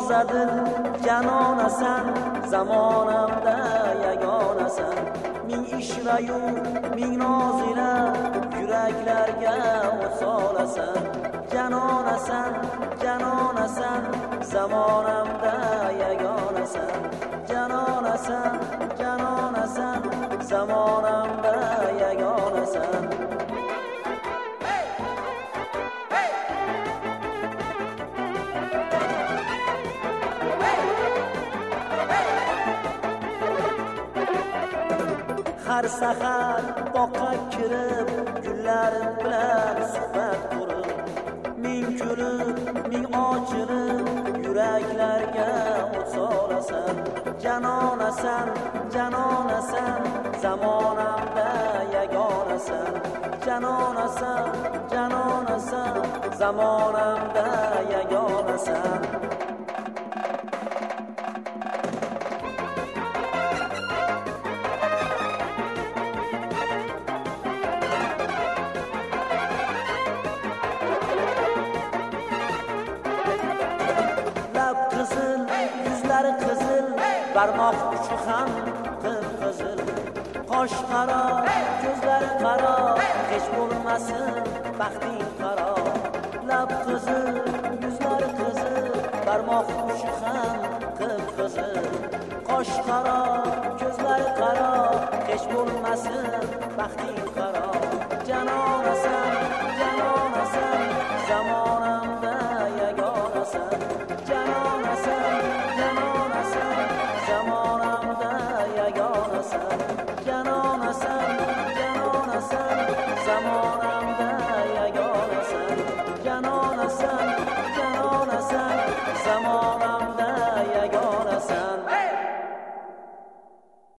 tozadil janonasan, zamonamda yagonasan. Ming ishrayu ming nozira yuraklarga o't solasan. Janonasan, janonasan, zamonamda yagonasan. Janonasan, janonasan, zamonamda yagonasan. Har sahar boqqa kirib, gullar bilan suhbat qurib, ming kulib, ming ochilib, yuraklarga o't solasan. Janonasan, janonasan, zamonamda yagonasan. Janonasan, janonasan, zamonamda yagonasan. Yuzlari qizil, barmoq uchi ham qip-qizil. Qosh qaro, ko'zlari qaro, hech bo'lmasin baxting qaro. Lab qizil, yuzlari qizil, barmoq uchi ham qip-qizil. Qosh qaro, ko'zlari qaro, hech bo'lmasin baxting qaro. Janonasan, janonasan, zamonamda yagonasan. Janonasan, janonasan, zamonamda yagonasan. Janonasan, janonasan, zamonamda yagonasan. Janonasan, janonasan, zamonamda